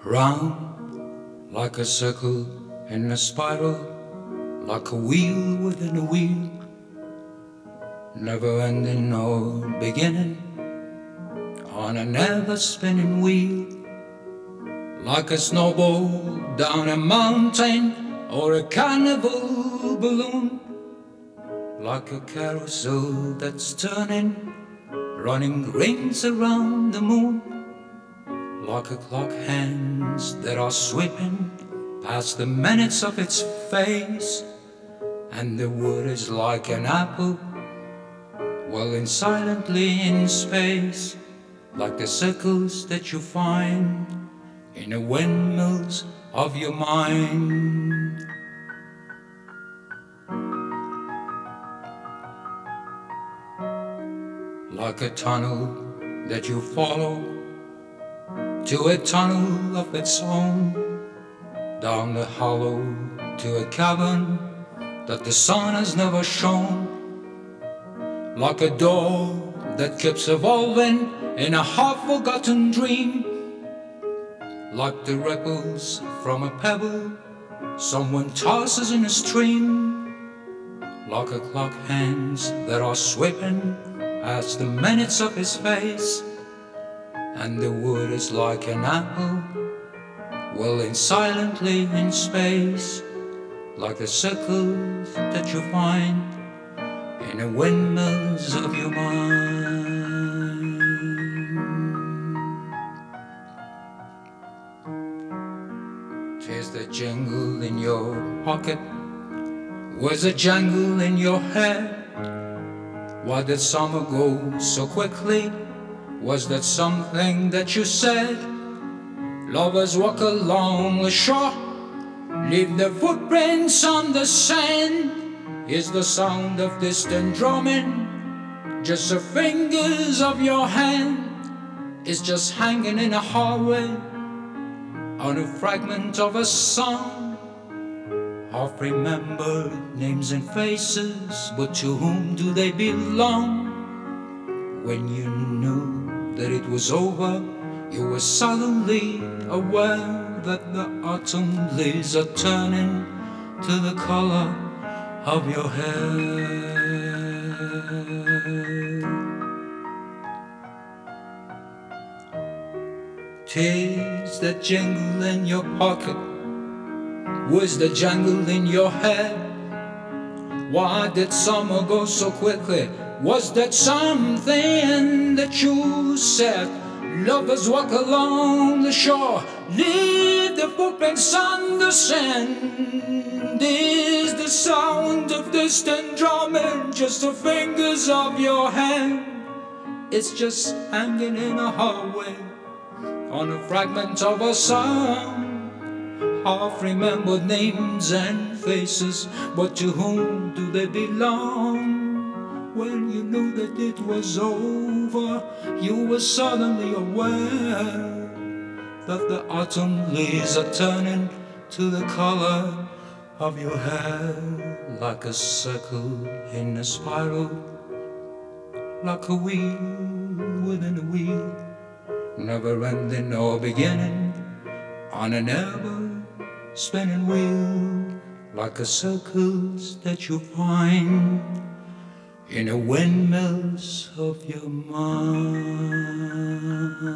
Round like a circle in a spiral, like a wheel within a wheel, never ending or beginning, on a never spinning wheel, like a snowball down a mountain or a carnival balloon, like a carousel that's turning, running rings around the moon, like a clock hands that are sweeping past the minutes of its face, and the wood is like an apple whirling silently in space, like the circles that you find in the windmills of your mind. Like a tunnel that you follow to a tunnel of its own, down the hollow to a cavern that the sun has never shown, like a door that keeps evolving in a half-forgotten dream, like the ripples from a pebble someone tosses in a stream, like a clock hands that are sweeping past the minutes of his face, and the wood is like an apple whirling silently in space, like the circles that you find in the windmills of your mind. 'Tis the jingle in your pocket, was a jangle in your head. Why did summer go so quickly? Was that something that you said? Lovers walk along the shore, leave their footprints on the sand. Is the sound of distant drumming just the fingers of your hand? It's just hanging in a hallway on a fragment of a song, half remembered names and faces, but to whom do they belong? When you knew that it was over, you were suddenly aware that the autumn leaves are turning to the color of your hair. 'Tis that jingle in your pocket, was the jangle in your head. Why did summer go so quickly? Was that something that you said? Lovers walk along the shore, leave their footprints on the sand. Is the sound of distant drumming just the fingers of your hand? It's just hanging in a hallway on a fragment of a song, half remembered names and faces, but to whom do they belong? When you knew that it was over, you were suddenly aware that the autumn leaves are turning to the color of your hair, like a circle in a spiral, like a wheel within a wheel, never ending or beginning, on an ever spinning wheel, like the circles that you find in the windmills of your mind.